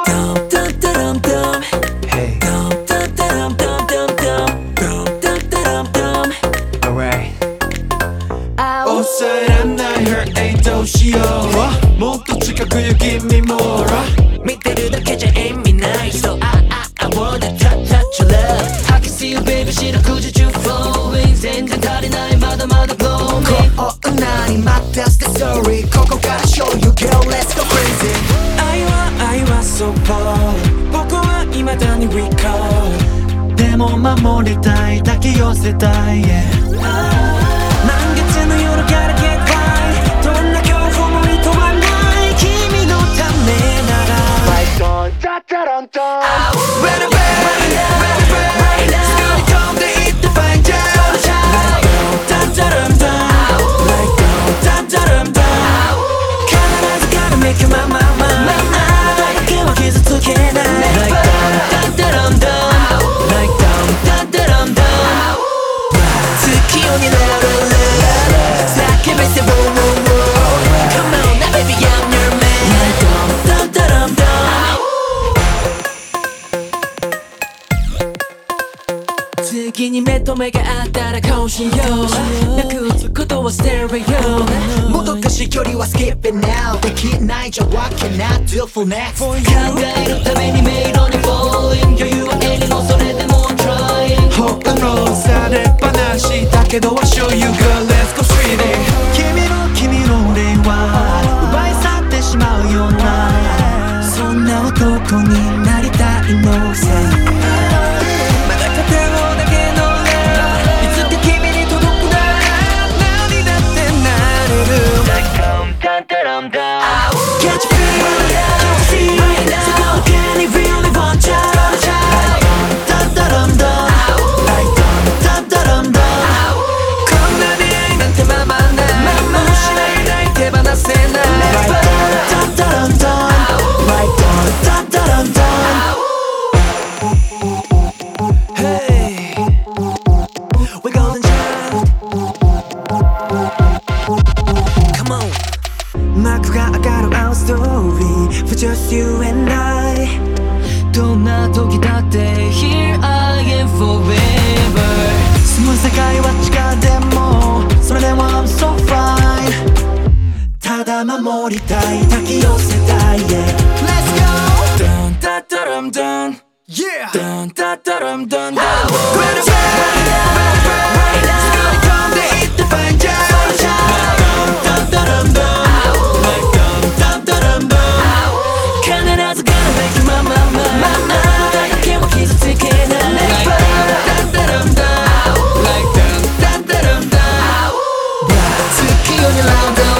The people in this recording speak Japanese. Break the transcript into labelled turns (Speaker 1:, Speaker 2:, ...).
Speaker 1: dum dum dum dum. Hey. Dum dum dum dum dum dum. Dum dum dum dum. Alright.
Speaker 2: 抑えらんない Her ain't どうしようもっと近くよ Give me more
Speaker 1: 見てるだけじゃ意味ない So I wanna touch your love. I can see you baby 四六時中 flowing 全然足りないまだまだ glowing
Speaker 3: こんなに待って That's the story ここから show you girl let's go crazy
Speaker 2: 愛は so cold 僕は未だに recall でも守りたい抱き寄せたい、yeah、満月の夜から get high どんな恐怖もいとわない君のためなら Like don't da da don't don't Ready ready ready ready すぐに飛んでいって find you Like don't da da don't don't Like don't da da don't don't 必ず gotta make you my my my あなただけは傷つけない Like don't da da don't don't Like don't da da don't don't 月夜になる叫べて whoa whoa whoa Come on now baby I'm your man Like don't da da don't don't 次に目と目があったらこうしようなくすことはステレオ
Speaker 3: もどかしい距離は skip it now できないじゃ what can I do for next
Speaker 1: 考えるために迷路に falling 余裕は絵にもそれでも trying
Speaker 2: ほんのされっぱなしだけど I'll show you girl let's go street it 君の俺は奪い去ってしまうようなそんな男になりたいのさまだ片方だけの love いつか君に届くなら何だってなれる Like dum dum dum dum Can't you feel it そこだけに really want you Like dum dum dum dum Like dum dum dum dum こんな出会いなんてままない失えない手放せない Like dum dum dum dum Like dum dum dum dum Hey We're golden child Come on 幕が上がる our story For just you and I どんな時だって Here I am forever 住む世界は地下でもそれでも I'm so fine ただ守りたい抱き寄せたい Yeah Let's go Dun da da dum dun Yeah Dun da da dum dun dun Ready ready ready ready すぐに飛んでいって find you Dun da da dum dun Like dun da da dum dun 必ず gonna make you my my my あなただけは傷つけない Like dun da da dum dun Like dun da da dum dun 月夜に round